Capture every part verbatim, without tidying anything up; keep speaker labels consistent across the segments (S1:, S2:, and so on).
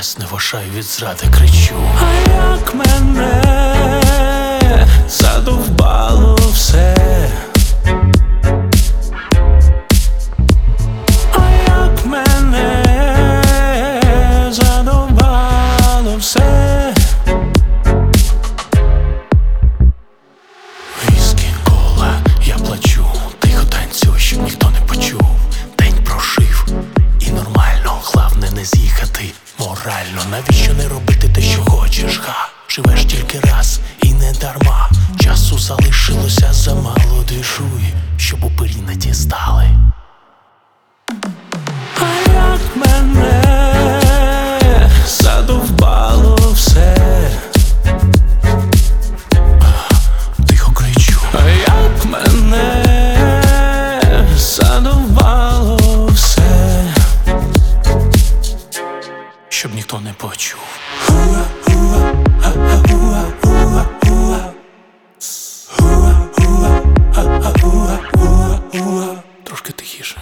S1: весь не вважаю від зради кричу.
S2: А як мене задовбало все, а як мене задовбало все.
S1: Віскі, кола, я плачу, тихо танцюй, щоб ніхто не почув. День прожив і нормально, главне не з'їхати морально. Навіщо не робити те, що хочеш, га? Живеш тільки раз і не дарма. Часу залишилося замало, двіжуй, щоб упирі не дістали.
S2: А як мене задовбало все,
S1: Тихо кричу.
S2: а як мене задовбало все,
S1: Щоб ніхто не почув. Трошки тихіше.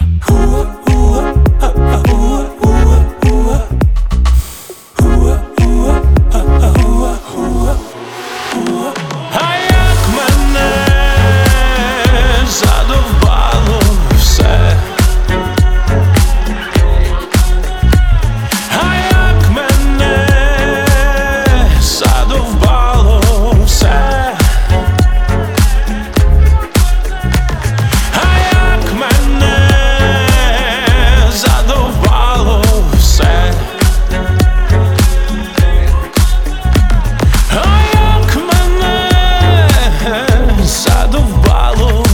S2: а як мене задовбало все, а як мене задовбало все, а як мене задовбало все, а як мене задовбало